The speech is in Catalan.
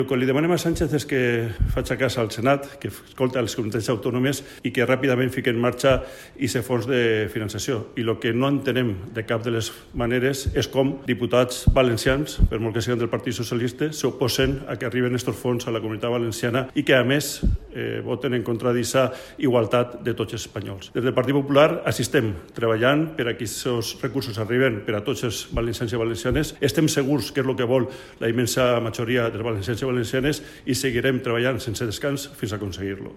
El que li demanem a Sánchez és que faci cas al Senat, que escolta les comunitats autònomes i que ràpidament fiqui en marxa aquest fons de finançació. I el que no entenem de cap de les maneres és com diputats valencians, per molt que siguin del Partit Socialista, s'oposen a que arriben aquests fons a la Comunitat Valenciana i que, a més, voten en contra d'aquesta igualtat de tots els espanyols. Des del Partit Popular assistem treballant per a que aquests recursos arriben per a tots els valencians i valencianes. Estem segurs que és el que vol la immensa majoria dels valencians i valencianes i seguirem treballant sense descans fins a aconseguir-lo.